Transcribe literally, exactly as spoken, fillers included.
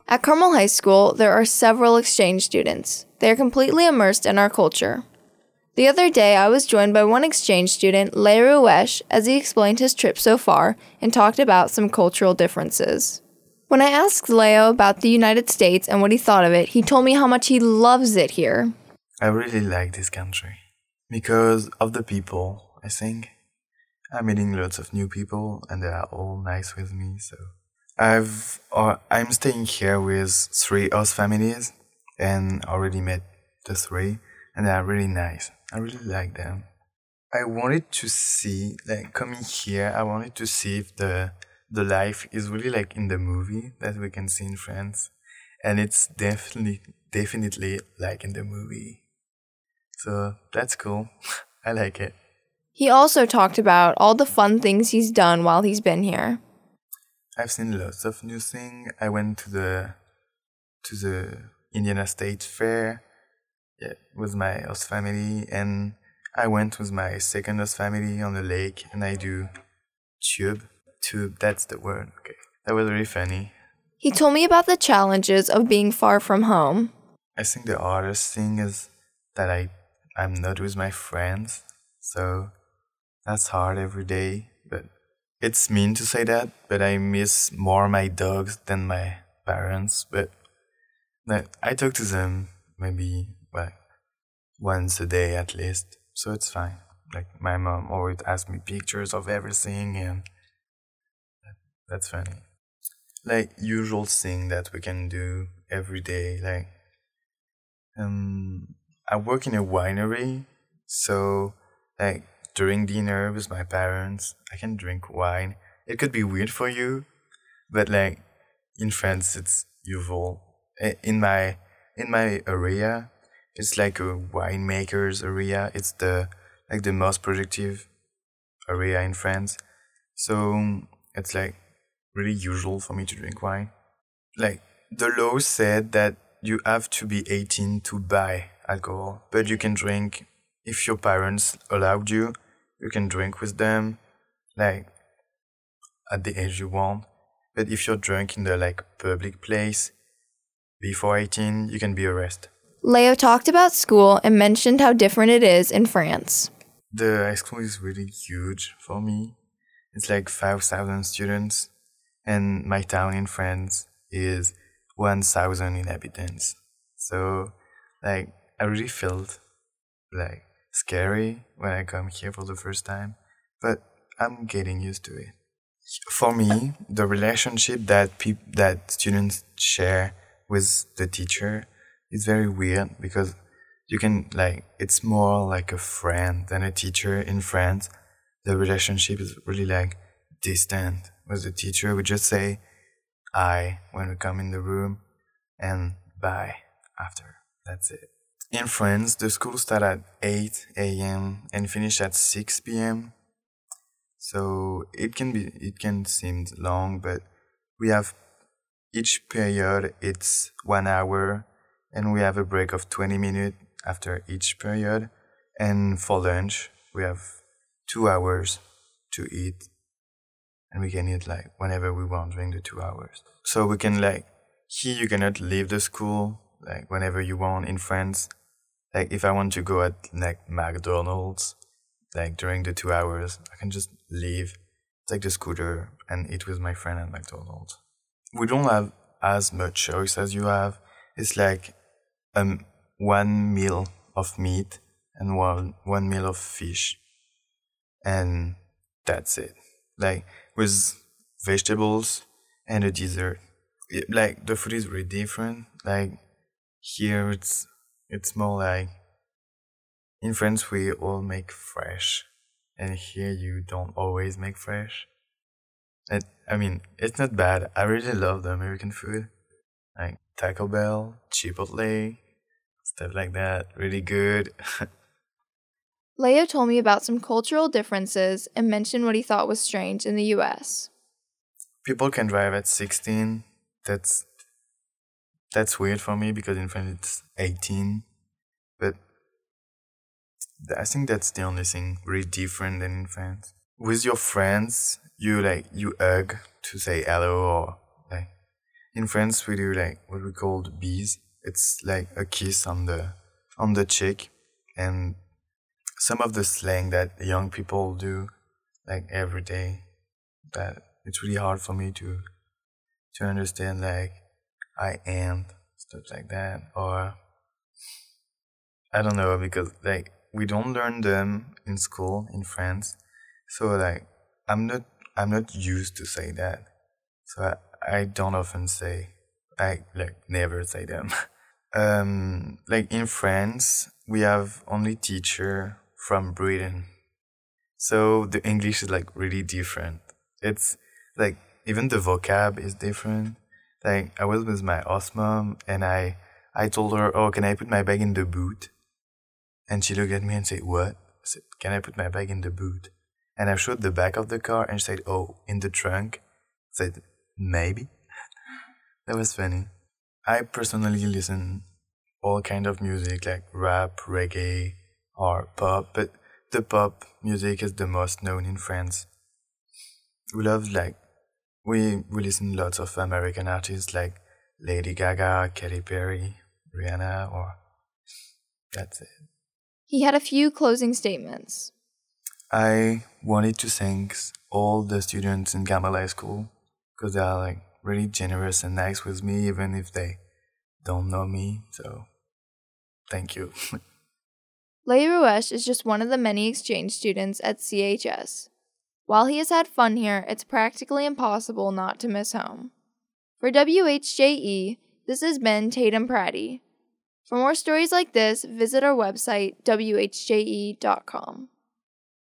At Carmel High School, there are several exchange students. They are completely immersed in our culture. The other day, I was joined by one exchange student, Leo Ruesh, as he explained his trip so far and talked about some cultural differences. When I asked Leo about the United States and what he thought of it, he told me how much he loves it here. I really like this country because of the people, I think. I'm meeting lots of new people and they are all nice with me, so I've uh, I'm staying here with three host families and already met the three and they are really nice. I really like them. I wanted to see, like coming here, I wanted to see if the the life is really like in the movie that we can see in France. And it's definitely definitely like in the movie. So that's cool. I like it. He also talked about all the fun things he's done while he's been here. I've seen lots of new things. I went to the to the Indiana State Fair, yeah, with my host family, and I went with my second host family on the lake, and I do tube. Tube, that's the word. Okay, that was really funny. He told me about the challenges of being far from home. I think the hardest thing is that I I'm not with my friends, so that's hard every day. But it's mean to say that, but I miss more my dogs than my parents. But like, I talk to them maybe like once a day at least, so it's fine. Like my mom always asks me pictures of everything, and that's funny. Like usual thing that we can do every day. Like um, I work in a winery, so like during dinner with my parents, I can drink wine. It could be weird for you, but like in France, it's usual. In my in my area, it's like a winemaker's area. It's the like the most productive area in France, so it's like really usual for me to drink wine. Like the law said that you have to be eighteen to buy alcohol, but you can drink if your parents allowed you. You can drink with them, like at the age you want. But if you're drunk in the like public place before eighteen, you can be arrested. Leo talked about school and mentioned how different it is in France. The high school is really huge for me. It's like five thousand students, and my town in France is one thousand inhabitants. So, like, I really felt like scary when I come here for the first time, but I'm getting used to it. For me, the relationship that peop- that students share with the teacher is very weird because you can like it's more like a friend than a teacher in France. The relationship is really like distant with the teacher. We just say I when we come in the room and bye after. That's it. In France, the school starts at eight a.m. and finish at six p.m. So it can be it can seem long, but we have each period it's one hour, and we have a break of twenty minutes after each period. And for lunch, we have two hours to eat, and we can eat like whenever we want during the two hours. So we can like here you cannot leave the school like whenever you want in France. Like if I want to go at like McDonald's, like during the two hours, I can just leave, take the scooter, and eat with my friend at McDonald's. We don't have as much choice as you have. It's like um one meal of meat and one one meal of fish, and that's it. Like with vegetables and a dessert. It, like the food is really different. Like here, it's it's more like in France we all make fresh, and here you don't always make fresh. It, I mean, it's not bad. I really love the American food, like Taco Bell, Chipotle, stuff like that. Really good. Leo told me about some cultural differences and mentioned what he thought was strange in the U S. People can drive at sixteen. That's that's weird for me because in France it's eighteen. But I think that's the only thing really different than in France. With your friends, you like you hug to say hello, or like in France we do like what we call the bees. It's like a kiss on the on the cheek, and some of the slang that young people do like every day, that it's really hard for me to to understand, like I am stuff like that, or I don't know, because like we don't learn them in school in France, so like I'm not I'm not used to say that, so I, I don't often say, I like never say them. um, like in France we have only teacher from Britain, so the English is like really different. It's like even the vocab is different. Like I was with my host mom and I I told her, "Oh, can I put my bag in the boot?" And she looked at me and said, "What?" I said, "Can I put my bag in the boot?" And I showed the back of the car and she said, "Oh, in the trunk?" I said, "Maybe." That was funny. I personally listen all kind of music like rap, reggae, or pop, but the pop music is the most known in France. We love like we we listen lots of American artists like Lady Gaga, Katy Perry, Rihanna, or that's it. He had a few closing statements. I wanted to thank all the students in Gamal High School because they are like really generous and nice with me, even if they don't know me. So, thank you. Leigh Ruesch is just one of the many exchange students at C H S. While he has had fun here, it's practically impossible not to miss home. For W H J E, this has been Tatum Pratty. For more stories like this, visit our website, W H J E dot com.